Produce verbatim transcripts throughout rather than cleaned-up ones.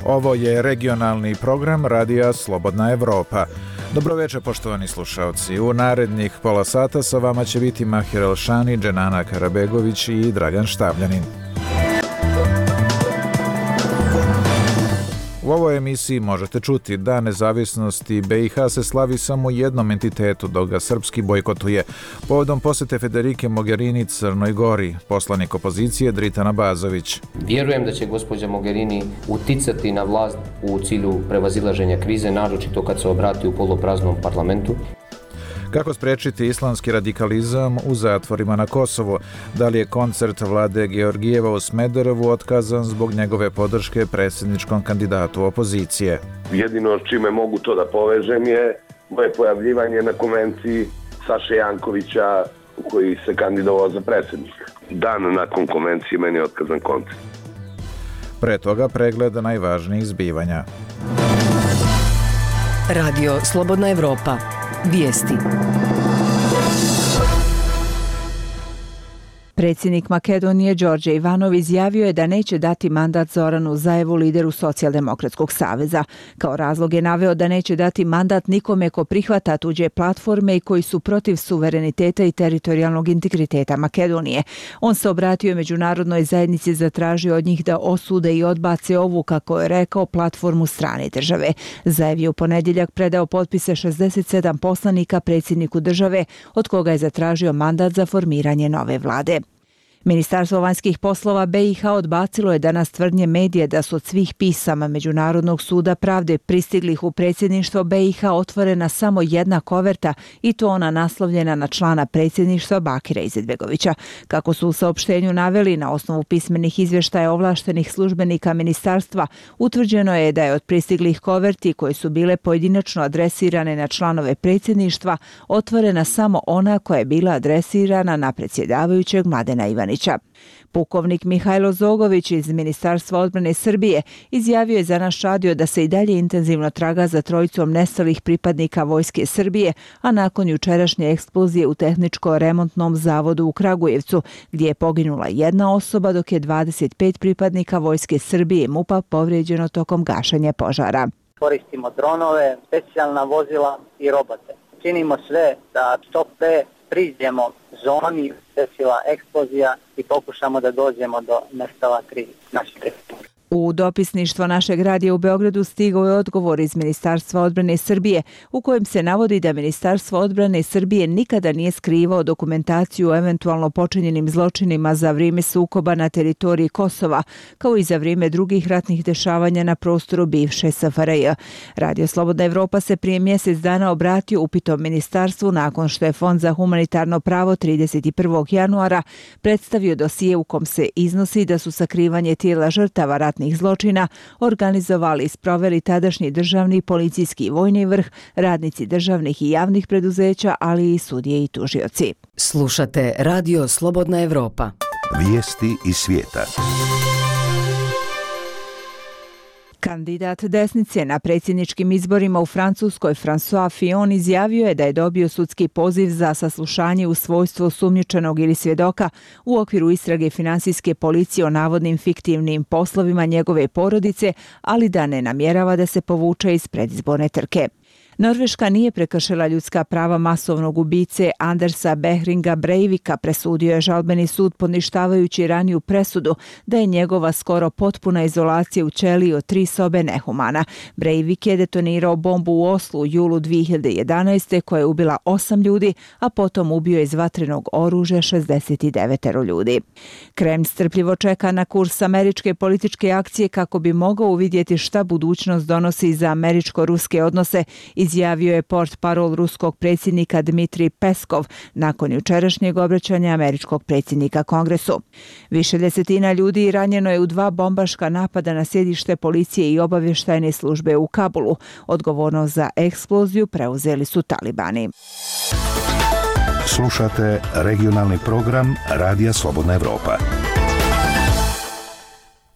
Ovo je regionalni program Radija Slobodna Evropa. Dobroveče, poštovani slušalci. U narednih pola sata sa vama će biti Mahir Elšani, Dženana Karabegović i Dragan Štavljanin. U ovoj emisiji možete čuti da nezavisnosti B i H se slavi samo jednom entitetu, dok ga srpski bojkotuje. Povodom posete Federike Mogherini Crnoj Gori, poslanik opozicije Dritan Abazović. Vjerujem da će gospođa Mogherini uticati na vlast u cilju prevazilaženja krize, naročito kad se obrati u polupraznom parlamentu. Kako sprečiti islamski radikalizam u zatvorima na Kosovu? Da li je koncert Vlade Georgijeva u Smederevu otkazan zbog njegove podrške predsjedničkom kandidatu opozicije? Jedino čime mogu to da povežem je moje pojavljivanje na konvenciji Saše Jankovića koji se kandidovao za predsjednika. Dan nakon konvencije meni je otkazan koncert. Pre toga pregled najvažnijih zbivanja. Radio Slobodna Evropa. Vijesti. Predsjednik Makedonije Đorđe Ivanov izjavio je da neće dati mandat Zoranu Zaevu, lideru Socijaldemokratskog saveza. Kao razlog je naveo da neće dati mandat nikome ko prihvata tuđe platforme i koji su protiv suvereniteta i teritorijalnog integriteta Makedonije. On se obratio međunarodnoj zajednici, zatražio od njih da osude i odbace ovu, kako je rekao, platformu strane države. Zaev je u ponedjeljak predao potpise šezdeset sedam poslanika predsjedniku države, od koga je zatražio mandat za formiranje nove vlade. Ministarstvo vanjskih poslova B i H odbacilo je danas tvrdnje medije da su od svih pisama Međunarodnog suda pravde pristiglih u predsjedništvo B i H otvorena samo jedna koverta, i to ona naslovljena na člana predsjedništva Bakira Izetbegovića. Kako su u saopštenju naveli, na osnovu pismenih izvještaja ovlaštenih službenika ministarstva, utvrđeno je da je od pristiglih koverti koje su bile pojedinačno adresirane na članove predsjedništva otvorena samo ona koja je bila adresirana na predsjedavajućeg Mladena Ivanića. Pukovnik Mihajlo Zogović iz Ministarstva odbrane Srbije izjavio je za naš radio da se i dalje intenzivno traga za trojicom nestalih pripadnika Vojske Srbije, a nakon jučerašnje eksplozije u Tehničko-remontnom zavodu u Kragujevcu, gdje je poginula jedna osoba, dok je dvadeset pet pripadnika Vojske Srbije i MUP-a povrijeđeno tokom gašenja požara. Koristimo dronove, specijalna vozila i robote. Činimo sve da što pre priđemo zoni, desila eksplozija i pokušamo da dođemo do nestala tri naših predsjednika. U dopisništvo našeg radija u Beogradu stigao je odgovor iz Ministarstva odbrane Srbije, u kojem se navodi da Ministarstvo odbrane Srbije nikada nije skrivao dokumentaciju o eventualno počinjenim zločinima za vrijeme sukoba na teritoriji Kosova, kao i za vrijeme drugih ratnih dešavanja na prostoru bivše S F R J. Radio Slobodna Evropa se prije mjesec dana obratio upitom ministarstvu nakon što je Fond za humanitarno pravo trideset prvog januara predstavio dosije u kom se iznosi da su sakrivanje tijela žrtava ratnih zločina organizovali i sproveli tadašnji državni, policijski i vojni vrh, radnici državnih i javnih preduzeća, ali i sudije i tužioci. Slušate Radio Slobodna Evropa. Vijesti iz svijeta. Kandidat desnice na predsjedničkim izborima u Francuskoj François Fillon izjavio je da je dobio sudski poziv za saslušanje u svojstvu osumnjičenog ili svjedoka u okviru istrage finansijske policije o navodnim fiktivnim poslovima njegove porodice, ali da ne namjerava da se povuče iz predizborne trke. Norveška nije prekršila ljudska prava masovnog ubice Andersa Behringa Breivika, presudio je žalbeni sud poništavajući raniju presudu da je njegova skoro potpuna izolacija u ćeliji od tri sobe nehumana. Breivik je detonirao bombu u Oslu u julu dvije hiljade jedanaeste koja je ubila osam ljudi, a potom ubio iz vatrenog oružja šezdeset devet ljudi. Kreml strpljivo čeka na kurs američke političke akcije kako bi mogao uvidjeti šta budućnost donosi za američko-ruske odnose, izjavio je portparol ruskog predsjednika Dmitrij Peskov nakon jučerašnjeg obraćanja američkog predsjednika Kongresu. Više desetina ljudi ranjeno je u dva bombaška napada na sjedište policije i obavještajne službe u Kabulu. Odgovornost za eksploziju preuzeli su talibani. Slušate regionalni program Radija Slobodna Evropa.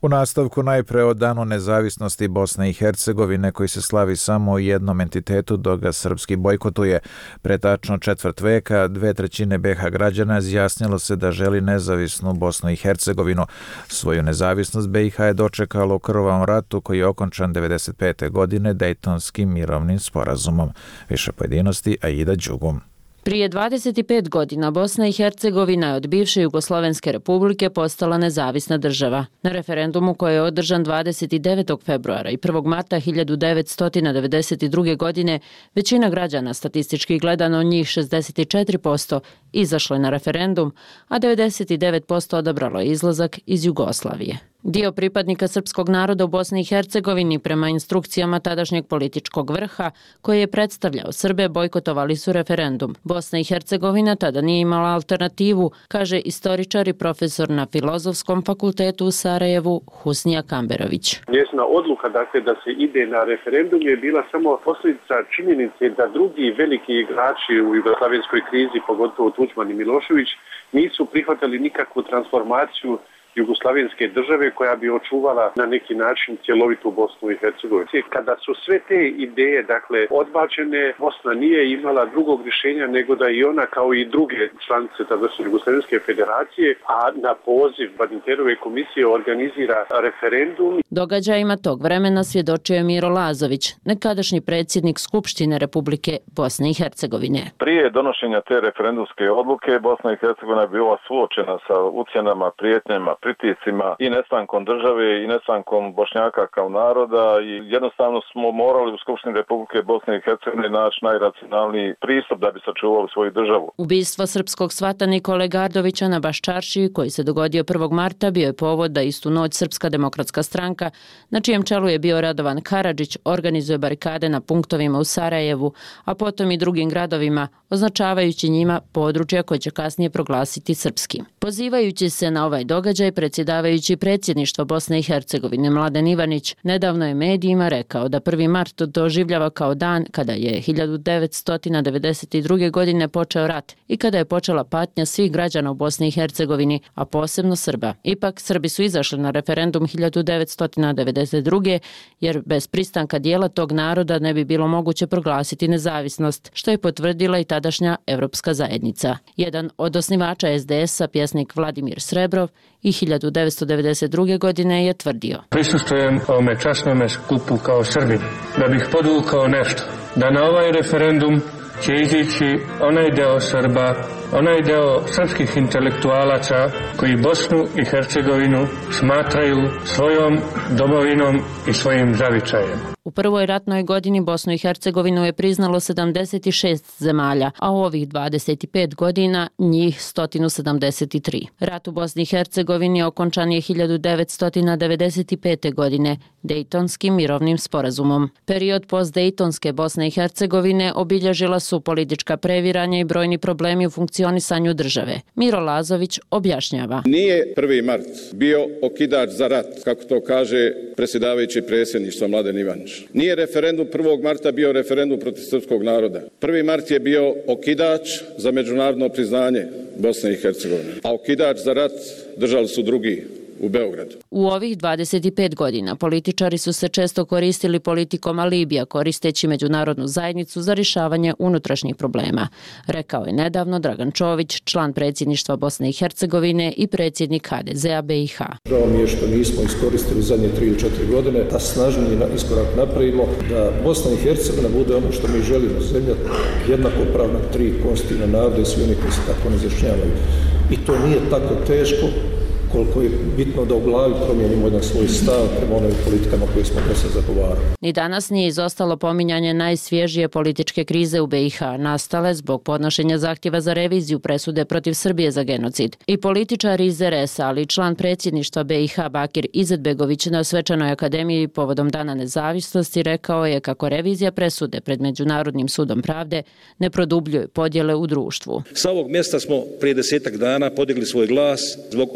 U nastavku najpre o danu nezavisnosti Bosne i Hercegovine koji se slavi samo u jednom entitetu dok ga srpski bojkotuje. Pre tačno četvrt veka dve trećine B iH građana izjasnilo se da želi nezavisnu Bosnu i Hercegovinu. Svoju nezavisnost B iH je dočekalo u krvavom ratu koji je okončan devedeset pete godine Dejtonskim mirovnim sporazumom. Više pojedinosti Aida Đugum. Prije dvadeset pet godina Bosna i Hercegovina je od bivše Jugoslovenske republike postala nezavisna država. Na referendumu koji je održan dvadeset devetog februara i prvog marta hiljadu devetsto devedeset druge. godine većina građana, statistički gledano njih šezdeset četiri posto, izašlo je na referendum, a devedeset devet posto odabralo je izlazak iz Jugoslavije. Dio pripadnika srpskog naroda u Bosni i Hercegovini prema instrukcijama tadašnjeg političkog vrha koji je predstavljao Srbe bojkotovali su referendum. Bosna i Hercegovina tada nije imala alternativu, kaže istoričar i profesor na Filozofskom fakultetu u Sarajevu Husnija Kamberović. Njezina odluka dakle, da se ide na referendum je bila samo posljedica činjenice da drugi veliki igrači u jugoslavenskoj krizi, pogotovo Tuđman i Milošević, nisu prihvatali nikakvu transformaciju jugoslavenske države koja bi očuvala na neki način cjelovitu Bosnu i Hercegovinu. Kada su sve te ideje dakle odbačene, Bosna nije imala drugog rješenja nego da i ona kao i druge članice tadašnje Jugoslavenske federacije, a na poziv Badinterove komisije organizira referendum. Događajima tog vremena svjedočio je Miro Lazović, nekadašnji predsjednik Skupštine Republike Bosne i Hercegovine. Prije donošenja te referendumske odluke Bosna i Hercegovina je bila suočena sa ucjenama, prijetnjama, pritiscima i nestankom države i nestankom Bošnjaka kao naroda i jednostavno smo morali u Skupštini Republike Bosne i Hercegovine naći najracionalniji pristup da bi sačuvali svoju državu. Ubistvo srpskog svata Nikole Gardovića na Baščaršiji koji se dogodio prvog marta bio je povod da istu noć Srpska demokratska stranka, na čijem čelu je bio Radovan Karadžić, organizuje barikade na punktovima u Sarajevu, a potom i drugim gradovima, označavajući njima područja koje će kasnije proglasiti srpskim. Pozivajući se na ovaj događaj, predsjedavajući predsjedništvo Bosne i Hercegovine Mladen Ivanić nedavno je medijima rekao da prvi mart doživljava kao dan kada je hiljadu devetsto devedeset druge. godine počeo rat i kada je počela patnja svih građana u Bosni i Hercegovini, a posebno Srba. Ipak, Srbi su izašli na referendum hiljadu devetsto devedeset druge. jer bez pristanka dijela tog naroda ne bi bilo moguće proglasiti nezavisnost, što je potvrdila i tadašnja Evropska zajednica. Jedan od osnivača es de es a, pjesnik Vladimir Srebrov, i hiljadu devetsto devedeset druge. godine je tvrdio: Prisustvujem ovome časnome skupu kao Srbin, da bih podvukao nešto, da na ovaj referendum će izići onaj deo Srba, onaj deo srpskih intelektualaca koji Bosnu i Hercegovinu smatraju svojom domovinom i svojim zavičajem. U prvoj ratnoj godini Bosnu i Hercegovinu je priznalo sedamdeset šest zemalja, a u ovih dvadeset pet godina njih sto sedamdeset tri. Rat u Bosni i Hercegovini okončan je hiljadu devetsto devedeset pete. godine Dejtonskim mirovnim sporazumom. Period postdejtonske Bosne i Hercegovine obilježila su politička previranja i brojni problemi u funkcionisanju države. Miro Lazović objašnjava: Nije prvi mart bio okidač za rat, kako to kaže predsjedavajući predsjedništva Mladen Ivanić. Nije referendum prvog marta bio referendum protiv srpskog naroda. prvi mart je bio okidač za međunarodno priznanje Bosne i Hercegovine, a okidač za rat držali su drugi u Beogradu. U ovih dvadeset pet godina političari su se često koristili politikom alibija, koristeći međunarodnu zajednicu za rješavanje unutrašnjih problema, rekao je nedavno Dragan Čović, član predsjedništva Bosne i Hercegovine i predsjednik ha de ze a B iH. Žao mi je što nismo iskoristili zadnje tri ili četiri godine da snažniji iskorak napravimo, da Bosna i Hercegovina bude ono što mi želimo, zemlja jednakopravna tri konstitutivna naroda i svi oni koji se tako ne izjašnjavaju. I to nije tako teško koliko je bitno da u glavi promijenimo jedan svoj stav prema onim politikama koje smo do sada zagovarali. Ni danas nije izostalo pominjanje najsvježije političke krize u B iH, nastale zbog podnošenja zahtjeva za reviziju presude protiv Srbije za genocid. I političar iz er es a, ali i član predsjedništva B iH Bakir Izetbegović na Svečanoj akademiji povodom Dana nezavisnosti rekao je kako revizija presude pred Međunarodnim sudom pravde ne produbljuje podjele u društvu. Sa ovog mjesta smo prije desetak dana podigli svoj glas zbog obaveze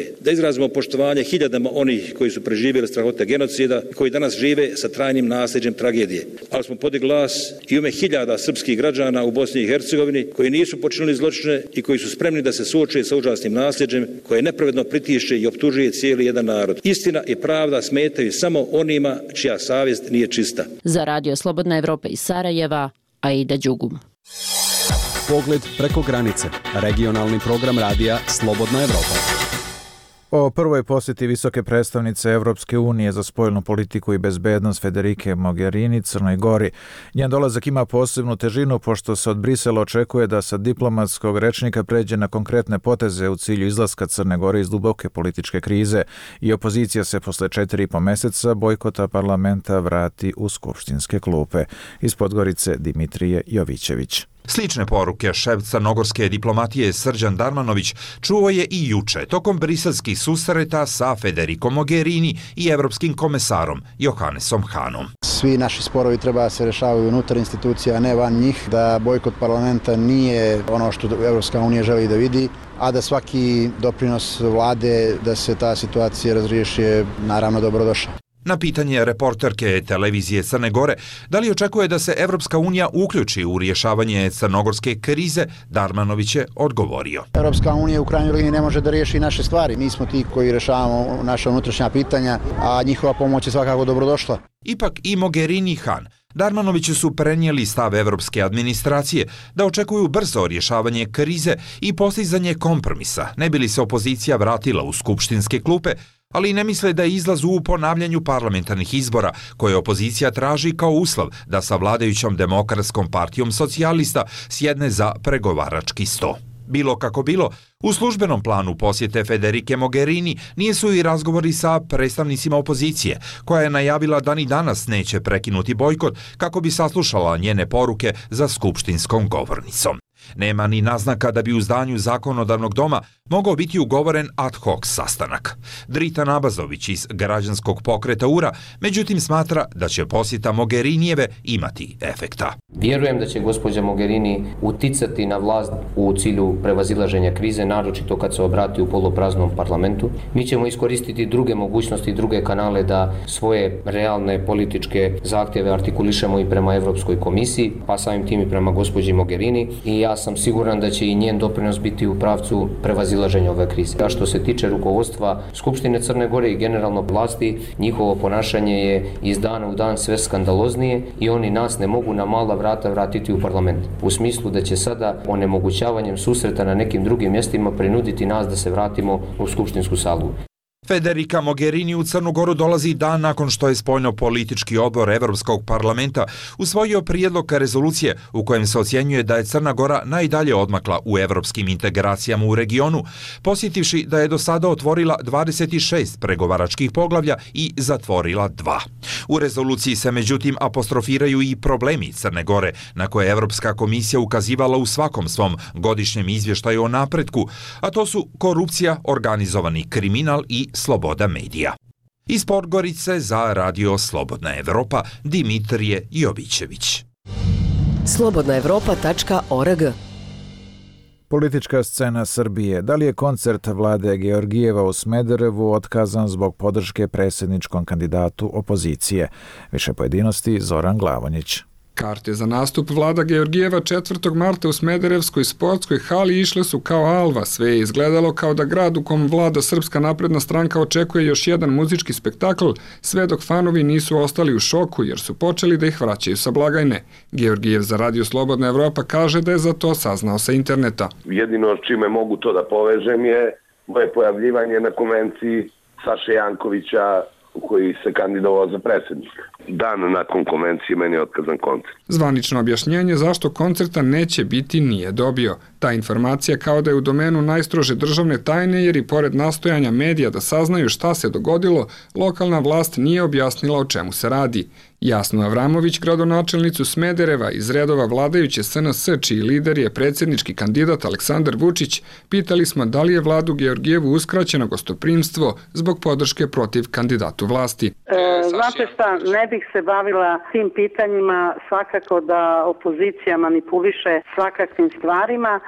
je da izrazimo poštovanje hiljadama onih koji su preživjeli strahote genocida i koji danas žive sa trajnim nasljeđem tragedije. Ali smo podigli glas i u ime hiljada srpskih građana u Bosni i Hercegovini koji nisu počinili zločine i koji su spremni da se suoče sa užasnim nasljeđem koje nepravedno pritišće i optužuje cijeli jedan narod. Istina i pravda smetaju samo onima čija savjest nije čista. Za Radio Slobodna Evropa iz Sarajeva, Aida Đugum. Pogled preko granice. Regionalni program radija Slobodna Evropa. O prvoj posjeti visoke predstavnice Evropske unije za spoljnu politiku i bezbednost Federike Mogherini Crnoj Gori. Njen dolazak ima posebnu težinu pošto se od Brisela očekuje da sa diplomatskog rečnika pređe na konkretne poteze u cilju izlaska Crne Gore iz duboke političke krize i opozicija se posle četiri i po meseca bojkota parlamenta vrati u skupštinske klupe. Iz Podgorice Dimitrije Jovićević. Slične poruke šef crnogorske diplomatije Srđan Darmanović čuo je i juče tokom briselskih susreta sa Federikom Mogherini i evropskim komesarom Johannesom Hanom. Svi naši sporovi treba se rešavaju unutar institucija, a ne van njih, da bojkot parlamenta nije ono što Evropska unija želi da vidi, a da svaki doprinos vlade da se ta situacija razriješi je naravno dobrodošao. Na pitanje reporterke televizije Crne Gore da li očekuje da se Evropska unija uključi u rješavanje crnogorske krize, Darmanović je odgovorio. Evropska unija u krajnjoj liniji ne može da riješi naše stvari. Mi smo ti koji rješavamo naša unutrašnja pitanja, a njihova pomoć je svakako dobrodošla. Ipak i Mogherini i Han Darmanoviću su prenijeli stav evropske administracije da očekuju brzo rješavanje krize i postizanje kompromisa, ne bi li se opozicija vratila u skupštinske klupe, ali ne misle da je izlaz u ponavljanju parlamentarnih izbora koje opozicija traži kao uslov da sa vladajućom Demokratskom partijom socijalista sjedne za pregovarački sto. Bilo kako bilo, u službenom planu posjete Federike Mogherini nisu i razgovori sa predstavnicima opozicije, koja je najavila da ni danas neće prekinuti bojkot kako bi saslušala njene poruke za skupštinskom govornicom. Nema ni naznaka da bi u zdanju zakonodavnog doma mogao biti ugovoren ad hoc sastanak. Drita Nabazović iz građanskog pokreta U R A međutim smatra da će posjeta Mogherinijeve imati efekta. Vjerujem da će gospođa Mogherini uticati na vlast u cilju prevazilaženja krize, naročito kad se obrati u polupraznom parlamentu. Mi ćemo iskoristiti druge mogućnosti i druge kanale da svoje realne političke zahtjeve artikulišemo i prema Evropskoj komisiji, pa samim tim i prema gospođi Mogherini, i ja sam siguran da će i njen doprinos biti u pravcu prevazilaženja ove krize. A što se tiče rukovodstva Skupštine Crne Gore i generalno vlasti, njihovo ponašanje je iz dana u dan sve skandaloznije i oni nas ne mogu na mala vrata vratiti u parlament. U smislu da će sada onemogućavanjem susreta na nekim drugim mjestima prinuditi nas da se vratimo u skupštinsku salu. Federica Mogherini u Crnu Goru dolazi dan nakon što je spoljno-politički odbor Evropskog parlamenta usvojio prijedlog rezolucije u kojem se ocjenjuje da je Crna Gora najdalje odmakla u evropskim integracijama u regionu, posjetivši da je do sada otvorila dvadeset šest pregovaračkih poglavlja i zatvorila dva. U rezoluciji se međutim apostrofiraju i problemi Crne Gore na koje Evropska komisija ukazivala u svakom svom godišnjem izvještaju o napretku, a to su korupcija, organizovani kriminal i sloboda medija. Iz Podgorice za Radio Slobodna Evropa, Dimitrije Jovićević. slobodna evropa tačka org. Politička scena Srbije. Da li je koncert vlade Georgijeva u Smederevu otkazan zbog podrške predsjedničkom kandidatu opozicije? Više pojedinosti Zoran Glavonjić. Karte za nastup vlada Georgijeva četvrtog marta u Smederevskoj sportskoj hali išle su kao alva. Sve je izgledalo kao da grad u kom vlada Srpska napredna stranka očekuje još jedan muzički spektakl, sve dok fanovi nisu ostali u šoku jer su počeli da ih vraćaju sa blagajne. Georgijev za Radio Slobodna Evropa kaže da je za to saznao sa interneta. Jedino čime mogu to da povežem je moje pojavljivanje na konvenciji Saše Jankovića koji se kandidovao za predsjednika. Dan nakon konvencije meni je otkazan koncert. Zvanično objašnjenje zašto koncerta neće biti nije dobio. Ta informacija kao da je u domenu najstrože državne tajne jer i pored nastojanja medija da saznaju šta se dogodilo, lokalna vlast nije objasnila o čemu se radi. Jasnu Avramović, gradonačelnicu Smedereva iz redova vladajuće S N S, čiji lider je predsjednički kandidat Aleksandar Vučić, pitali smo da li je vladu Georgijevu uskraćeno gostoprimstvo zbog podrške protiv kandidatu vlasti. E, znate šta, ne bih se bavila tim pitanjima, svakako da opozicija manipuliše svakakvim stvarima.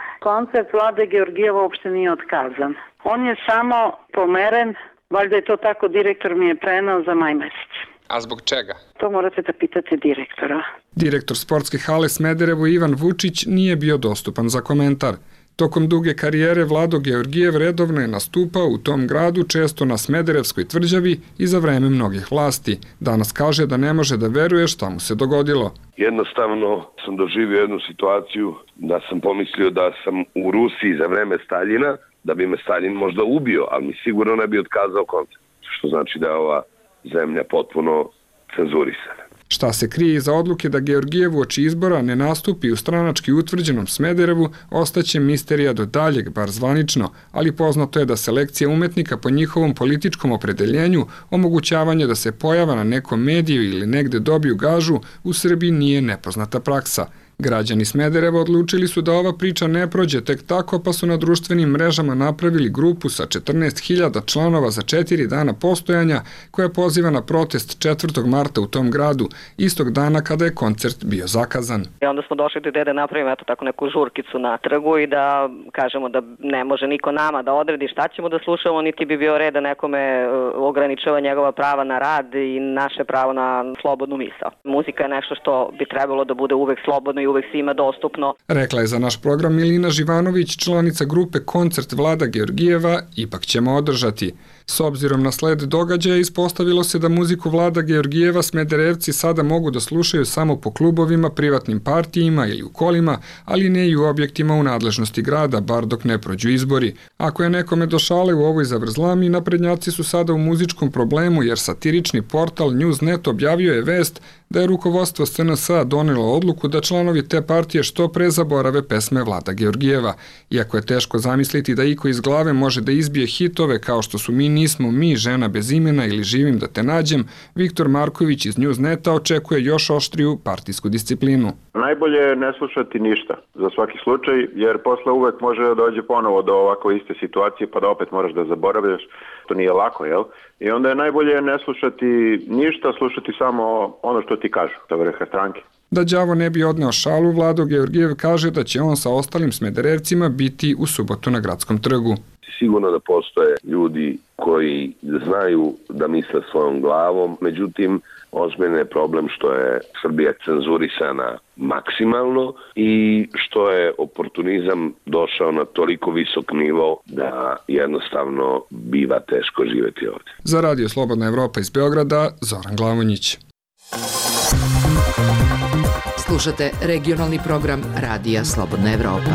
Koncert Vlade Georgijeva uopšte nije otkazan. On je samo pomeren, valjda je to tako direktor mi je prenao za maj mesec. A zbog čega? To morate da pitate direktora. Direktor sportske hale Smederevo Ivan Vučić nije bio dostupan za komentar. Tokom duge karijere Vlado Georgijev redovno je nastupao u tom gradu, često na Smederevskoj tvrđavi i za vreme mnogih vlasti. Danas kaže da ne može da veruje šta mu se dogodilo. Jednostavno sam doživio jednu situaciju da sam pomislio da sam u Rusiji za vreme Staljina, da bi me Staljin možda ubio, ali mi sigurno ne bi otkazao koncert. Što znači da je ova zemlja potpuno cenzurisana. Šta se krije iza odluke da Georgijev uoči izbora ne nastupi u stranački utvrđenom Smederevu, ostaće misterija do daljeg, bar zvanično, ali poznato je da selekcija umetnika po njihovom političkom opredeljenju, omogućavanje da se pojava na nekom mediju ili negde dobiju gažu, u Srbiji nije nepoznata praksa. Građani Smedereva odlučili su da ova priča ne prođe tek tako, pa su na društvenim mrežama napravili grupu sa četrnaest hiljada članova za četiri dana postojanja, koja poziva na protest četvrtog marta u tom gradu, istog dana kada je koncert bio zakazan. I onda smo došli do ideje da napravimo eto tako neku žurkicu na trgu i da kažemo da ne može niko nama da odredi šta ćemo da slušamo, niti bi bio red da nekome ograničava njegova prava na rad i naše pravo na slobodnu misao. Muzika je nešto što bi trebalo da bude uvek slobodno i uvek svima dostupno. Rekla je za naš program Milina Živanović, članica grupe Koncert Vlada Georgijeva, ipak ćemo održati. S obzirom na sled događaja ispostavilo se da muziku Vlada Georgijeva Smederevci sada mogu da slušaju samo po klubovima, privatnim partijima ili u kolima, ali ne i u objektima u nadležnosti grada, bar dok ne prođu izbori. Ako je nekome do šale u ovoj zavrzlami, naprednjaci su sada u muzičkom problemu jer satirični portal Newsnet objavio je vest da je rukovodstvo S N S-a donelo odluku da članovi te partije što pre zaborave pesme Vlada Georgijeva. Iako je teško zamisliti da iko iz glave može da izbije hitove kao što su Mi nismo mi, Žena bez imena ili Živim da te nađem, Viktor Marković iz Newsneta očekuje još oštriju partijsku disciplinu. Najbolje je ne slušati ništa za svaki slučaj, jer posle uvek može da dođe ponovo do ovako iste situacije pa da opet moraš da zaboraviš. To nije lako, jel? I onda je najbolje ne slušati ništa, slušati samo ono što ti kažu, sa vrha stranke. Da đavo ne bi odneo šalu, Vlado Georgijev kaže da će on sa ostalim Smederevcima biti u subotu na Gradskom trgu. Sigurno da postoje ljudi koji znaju da misle svojom glavom, međutim, ozbiljan je problem što je Srbija cenzurisana maksimalno i što je oportunizam došao na toliko visok nivo da jednostavno biva teško živeti ovdje. Za Radio Slobodna Evropa iz Beograda, Zoran Glavonjić. Slušate regionalni program Radija Slobodna Evropa.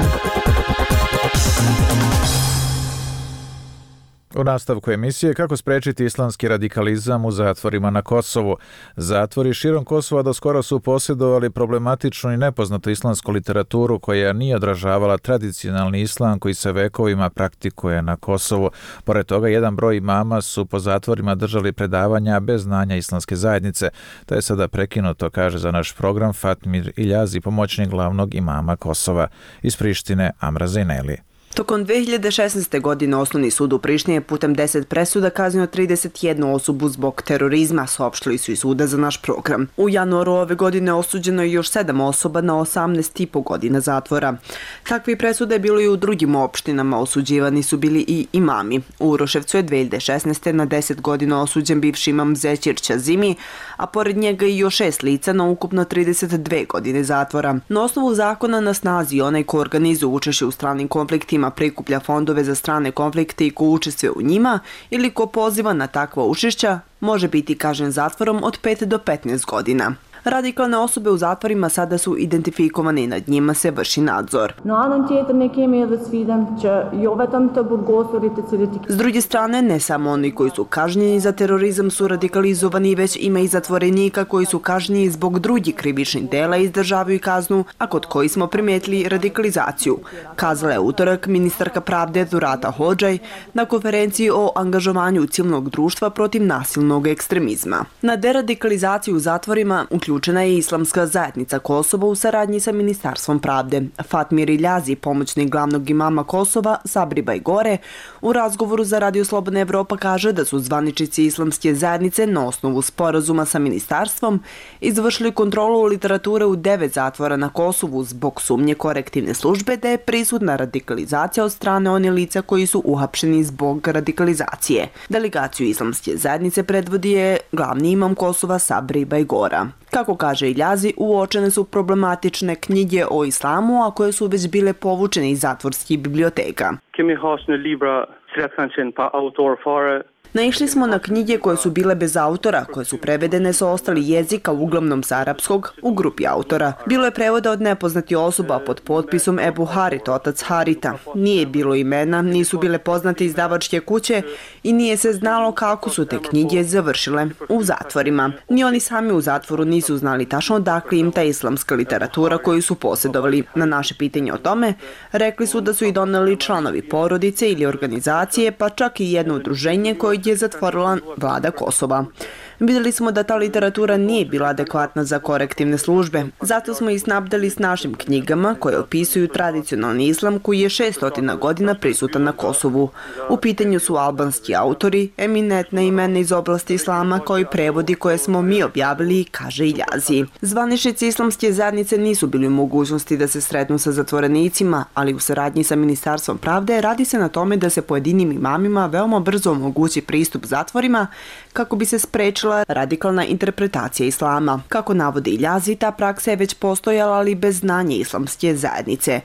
U nastavku emisije kako sprečiti islamski radikalizam u zatvorima na Kosovu. Zatvori širom Kosova do skoro su posjedovali problematičnu i nepoznatu islamsku literaturu koja nije odražavala tradicionalni islam koji se vekovima praktikuje na Kosovu. Pored toga, jedan broj imama su po zatvorima držali predavanja bez znanja islamske zajednice. To je sada prekinuto, kaže za naš program Fatmir Iljazi, pomoćnik glavnog imama Kosova. Iz Prištine, Amra Zejneli. Tokom dve hiljade šesnaeste. godine Osnovni sud u Prištini je putem deset presuda kaznio trideset jednu osobu zbog terorizma, saopštili su iz suda za naš program. U januaru ove godine osuđeno je još sedam osoba na osamnaest i po godina zatvora. Takvi presude je bilo i u drugim opštinama, osuđivani su bili i imami. U Uroševcu je dve hiljade šesnaeste. na deset godina osuđen bivši imam Zećir Ćazimi, a pored njega i još šest lica na ukupno trideset dve godine zatvora. Na osnovu zakona na snazi onaj ko organizuje učešće u stranim konfliktima, prikuplja fondove za strane konflikte i ko učestvuje u njima ili ko poziva na takva učešća, može biti kažnjen zatvorom od pet do petnaest godina. Radikalne osobe u zatvorima sada su identifikovane i nad njima se vrši nadzor. S druge strane, ne samo oni koji su kažnjeni za terorizam su radikalizovani, već ima i zatvorenika koji su kažnjeni zbog drugih krivičnih dela i izdržavaju kaznu, a kod koji smo primijetili radikalizaciju, kazala je utorak ministarka pravde Zurata Hodžaj na konferenciji o angažovanju civilnog društva protiv nasilnog ekstremizma. Na deradikalizaciju u zatvorima uključuju uključena je Islamska zajednica Kosova u saradnji sa Ministarstvom pravde. Fatmir Iljazi, pomoćnik glavnog imama Kosova, Sabri Bajgore, u razgovoru za Radio Slobodna Evropa kaže da su zvaničnici Islamske zajednice na osnovu sporazuma sa ministarstvom izvršili kontrolu literature u devet zatvora na Kosovu zbog sumnje korektivne službe da je prisutna radikalizacija od strane one lica koji su uhapšeni zbog radikalizacije. Delegaciju Islamske zajednice predvodi je glavni imam Kosova Sabri Bajgora. Kako kaže Iljazi, uočene su problematične knjige o islamu, a koje su već bile povučene iz zatvorskih biblioteka. Naišli smo na knjige koje su bile bez autora, koje su prevedene sa ostali jezika, uglavnom sa arapskog, u grupi autora. Bilo je prevoda od nepoznati osoba pod potpisom Ebu Harit, otac Harita. Nije bilo imena, nisu bile poznate izdavačke kuće i nije se znalo kako su te knjige završile u zatvorima. Ni oni sami u zatvoru nisu znali tačno odakle im ta islamska literatura koju su posjedovali. Na naše pitanje o tome, rekli su da su i doneli članovi porodice ili organizacije, pa čak i jedno udruženje koje je zatvorila vlada Kosova. Vidjeli smo da ta literatura nije bila adekvatna za korektivne službe, zato smo ih snabdeli s našim knjigama koje opisuju tradicionalni islam koji je šeststotina godina prisutan na Kosovu. U pitanju su albanski autori, eminentne imena iz oblasti islama kao i prevodi koje smo mi objavili, kaže Iljazi. Zvaničnici Islamske zajednice nisu bili u mogućnosti da se sretnu sa zatvorenicima, ali u saradnji sa Ministarstvom pravde radi se na tome da se pojedinim imamima veoma brzo omogući pristup zatvorima kako bi se sprečila radikalna interpretacija islama. Kako navodi Iljazi, ta praksa je već postojala, ali bez znanja Islamske zajednice.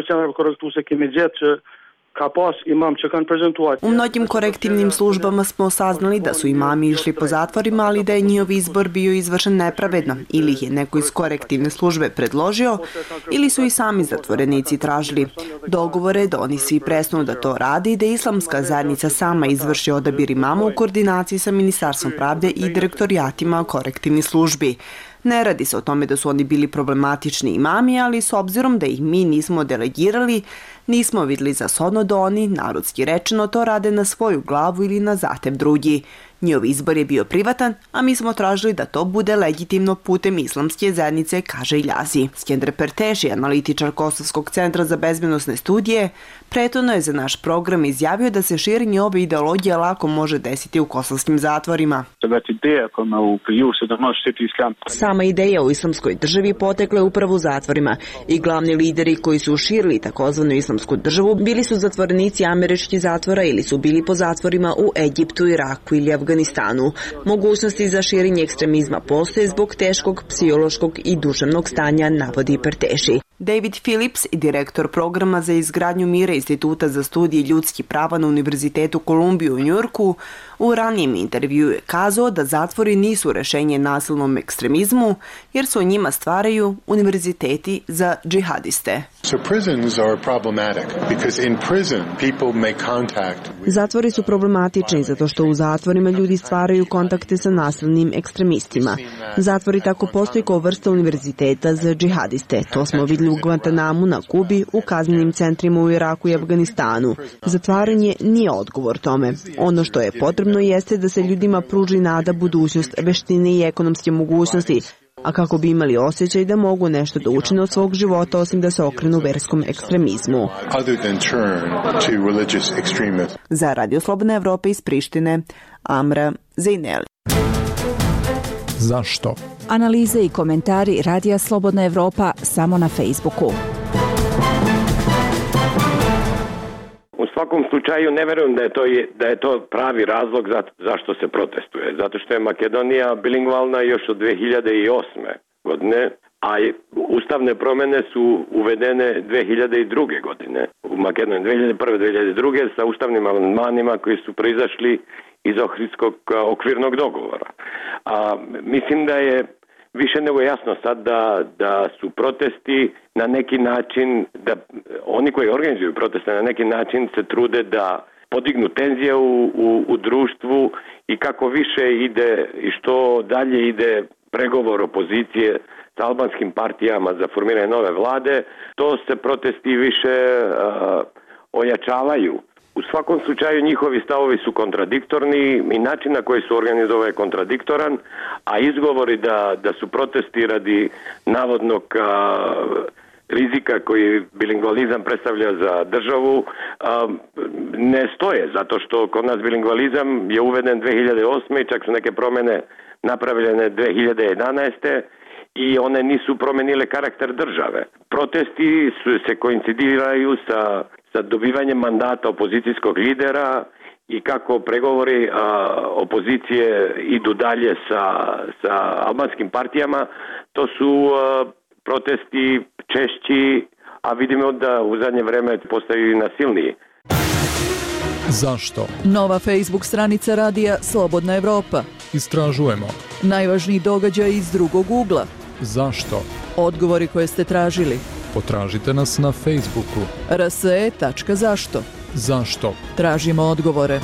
U mnogim korektivnim službama smo saznali da su imami išli po zatvorima, ali da je njihov izbor bio izvršen nepravedno, ili ih je neko iz korektivne službe predložio, ili su i sami zatvorenici tražili dogovore da oni svi prestanu da to radi i da Islamska zajednica sama izvrši odabir imama u koordinaciji sa Ministarstvom pravde i direktorijatima korektivnih službi. Ne radi se o tome da su oni bili problematični imami, ali s obzirom da ih mi nismo delegirali, nismo vidjeli za shodno da oni, narodski rečeno, to rade na svoju glavu ili na zahtev drugi. Njihov izbor je bio privatan, a mi smo tražili da to bude legitimno putem Islamske zajednice, kaže Iljazi. Skender Perteši, analitičar Kosovskog centra za bezbednosne studije, prethodno je za naš program izjavio da se širenje ove ideologije lako može desiti u kosovskim zatvorima. Sama ideja o islamskoj državi potekla je upravo u zatvorima i glavni lideri koji su širili takozvanu islamsku državu bili su zatvorenici američkih zatvora ili su bili po zatvorima u Egiptu, Iraku ili Afganistanu. Mogućnosti za širenje ekstremizma postoje zbog teškog psihološkog i duševnog stanja, navodi Perteši. David Phillips, direktor programa za izgradnju mira Instituta za studije ljudskih prava na Univerzitetu Kolumbiju u Njujorku, u ranijem intervju je kazao da zatvori nisu rešenje nasilnom ekstremizmu, jer se o njima stvaraju univerziteti za džihadiste. Zatvori su problematični zato što u zatvorima ljudi stvaraju kontakte sa nasilnim ekstremistima. Zatvori tako postoji kao vrsta univerziteta za džihadiste. To smo vidjeli u Guantanamu na Kubi, u kaznenim centrima u Iraku i Afganistanu. Zatvaranje nije odgovor tome. Ono što je potrebno jeste da se ljudima pruži nada, budućnost, veštine i ekonomske mogućnosti, a kako bi imali osjećaj da mogu nešto da učine od svog života osim da se okrenu verskom ekstremizmu. Za Radio Slobodna Evropa iz Prištine, Amra Zejneli. Zašto? Analize i komentari Radija Slobodna Evropa samo na Facebooku. U svakom slučaju ne verujem da je to, da je to pravi razlog za, zašto se protestuje. Zato što je Makedonija bilingvalna još od dve hiljade osme godine, a ustavne promjene su uvedene dve hiljade druge godine. U Makedoniji dve hiljade prve. dve hiljade druge. sa ustavnim amandmanima koji su proizašli iz Ohridskog okvirnog dogovora. A mislim da je više nego jasno sad da, da su protesti na neki način, da oni koji organizuju proteste na neki način se trude da podignu tenzije u, u, u društvu i kako više ide i što dalje ide pregovor opozicije sa albanskim partijama za formiranje nove vlade, to se protesti više uh, ojačavaju. U svakom slučaju njihovi stavovi su kontradiktorni i način na koji su organizovani je kontradiktoran, a izgovori da, da su protesti radi navodnog a, rizika koji bilingvalizam predstavlja za državu a, ne stoje, zato što kod nas bilingvalizam je uveden dve hiljade osme i čak su neke promjene napravljene dve hiljade jedanaeste i one nisu promenile karakter države. Protesti su, se koincidiraju sa, sa dobivanjem mandata opozicijskog lidera i kako pregovori a, opozicije idu dalje sa, sa albanskim partijama, to su a, protesti češći, a vidimo da u zadnje vreme postaju i nasilniji. Zašto? Nova Facebook stranica radija Slobodna Evropa. Istražujemo. Najvažniji događaj iz drugog ugla. Zašto? Odgovori koje ste tražili. Potražite nas na Facebooku. r s e tačka zašto. Zašto? Tražimo odgovore.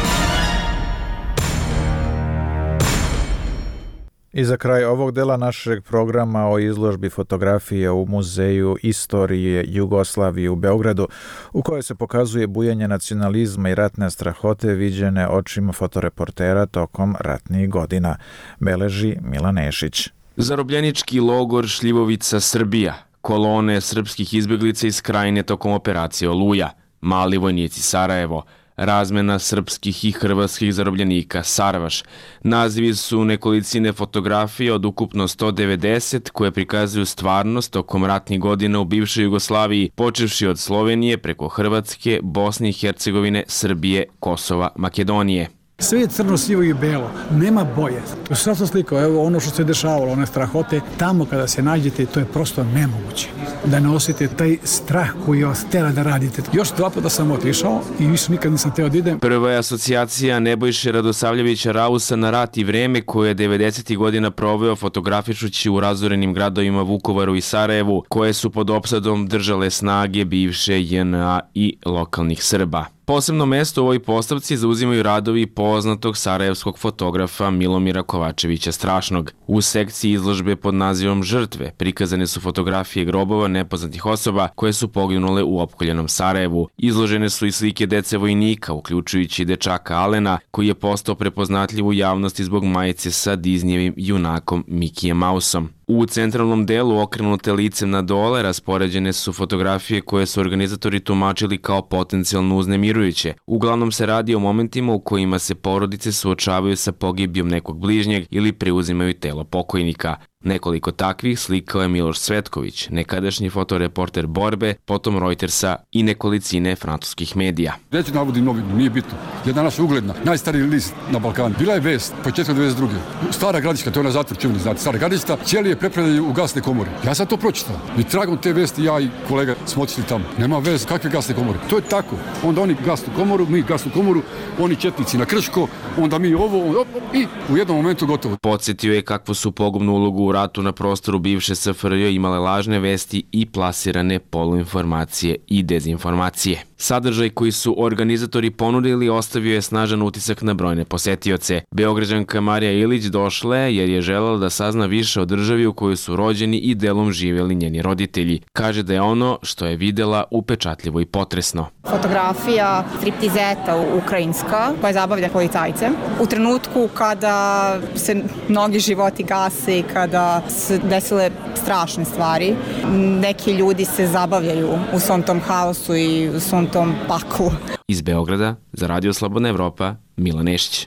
I za kraj ovog dela našeg programa o izložbi fotografije u Muzeju istorije Jugoslavije u Beogradu, u kojoj se pokazuje bujanje nacionalizma i ratne strahote viđene očima fotoreportera tokom ratnih godina, beleži Milan Nešić. Zarobljenički logor Šljivovica, Srbija, kolone srpskih izbjeglica iz Krajine tokom operacije Oluja, mali vojnici Sarajevo, razmena srpskih i hrvatskih zarobljenika Sarvaš. Nazivi su nekolicine fotografije od ukupno sto devedeset koje prikazuju stvarnost tokom ratnih godina u bivšoj Jugoslaviji, počevši od Slovenije preko Hrvatske, Bosne i Hercegovine, Srbije, Kosova, Makedonije. Sve je crno, sivo i belo, nema boje. To sad sam slikao, evo ono što se dešavalo, one strahote, tamo kada se nađete, to je prosto nemoguće. Da ne osjetite taj strah koji vas tera da radite. Još dva puta sam otišao i više nikad nisam teo da idem. Prva je asocijacija Nebojše Radosavljevića Rausa na rat i vreme koje je devedesetih godina proveo fotografišući u razorenim gradovima Vukovaru i Sarajevu, koje su pod opsadom držale snage bivše J N A i lokalnih Srba. Posebno mesto u ovoj postavci zauzimaju radovi poznatog sarajevskog fotografa Milomira Kovačevića Strašnog. U sekciji izložbe pod nazivom Žrtve prikazane su fotografije grobova nepoznatih osoba koje su poginule u opkoljenom Sarajevu. Izložene su i slike dece vojnika, uključujući dečaka Alena, koji je postao prepoznatljiv u javnosti zbog majice sa Disneyevim junakom Mikijem Mausom. U centralnom delu, okrenute licem na dole, raspoređene su fotografije koje su organizatori tumačili kao potencijalno uznemirujuće. Uglavnom se radi o momentima u kojima se porodice suočavaju sa pogibijom nekog bližnjeg ili preuzimaju telo pokojnika. Nekoliko takvih slikao je Miloš Cvetković, nekadašnji fotoreporter Borbe, potom Reutersa i nekolicine francuskih medija. Neću navodim novinu, nije bitno. Je danas ugledna, najstariji list na Balkanu. Bila je vest, početka devedeset druge. Stara Gradiška, to je na zatvor, čemu ne znate. Stara Gradiška, cijeli je prepravljaju u gasne komore. Ja sam to pročitao. I tragom te vesti ja i kolega smo otišli tamo. Nema veze, kakve gasne komore? To je tako. Onda oni gasnu komoru, mi gasnu komoru, oni četnici na Krško, onda mi ovo, op, op, i u jednom momentu gotovo. Podsjetio je kakvu su pogubnu ulogu u ratu na prostoru bivše S F R J imale lažne vesti i plasirane poluinformacije i dezinformacije. Sadržaj koji su organizatori ponudili ostavio je snažan utisak na brojne posetioce. Beograđanka Marija Ilić došla je jer je želela da sazna više o državi u kojoj su rođeni i delom živjeli njeni roditelji. Kaže da je ono što je videla upečatljivo i potresno. Fotografija striptizeta ukrajinska koja zabavlja policajce. U trenutku kada se mnogi životi gase i kada se desile strašne stvari, neki ljudi se zabavljaju u svom tom haosu i u svom tom paklu. Iz Beograda, za Radio Slobodna Evropa, Milan Nešić.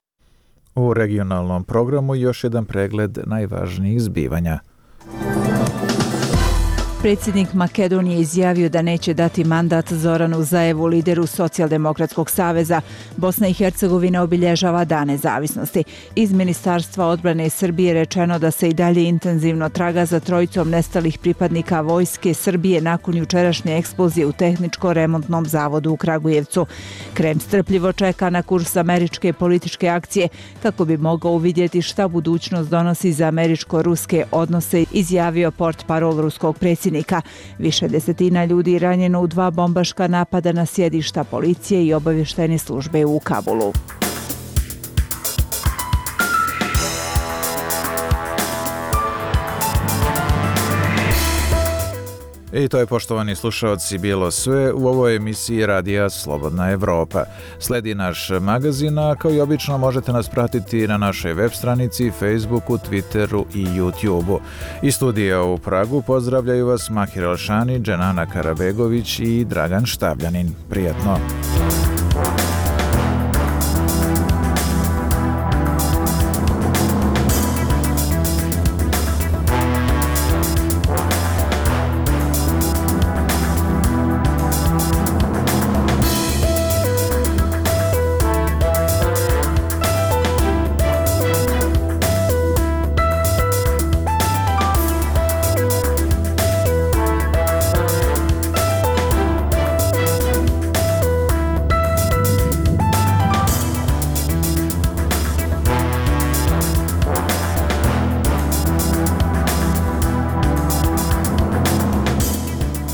U regionalnom programu još jedan pregled najvažnijih zbivanja. Predsjednik Makedonije izjavio da neće dati mandat Zoranu Zaevu, lideru Socijaldemokratskog saveza. Bosna i Hercegovina obilježava Dan nezavisnosti. Iz Ministarstva odbrane Srbije rečeno da se i dalje intenzivno traga za trojicom nestalih pripadnika vojske Srbije nakon jučerašnje eksplozije u tehničko-remontnom zavodu u Kragujevcu. Krem strpljivo čeka na kurs američke političke akcije kako bi mogao uvidjeti šta budućnost donosi za američko-ruske odnose, izjavio portparol ruskog predsjednika. Više desetina ljudi ranjeno u dva bombaška napada na sjedišta policije i obavještajne službe u Kabulu. I to je, poštovani slušalci, bilo sve u ovoj emisiji Radija Slobodna Evropa. Sledi naš magazin, a kao i obično možete nas pratiti na našoj web stranici, Facebooku, Twitteru i YouTubeu. Iz studija u Pragu pozdravljaju vas Mahir Elšani, Dženana Karabegović i Dragan Štabljanin. Prijetno!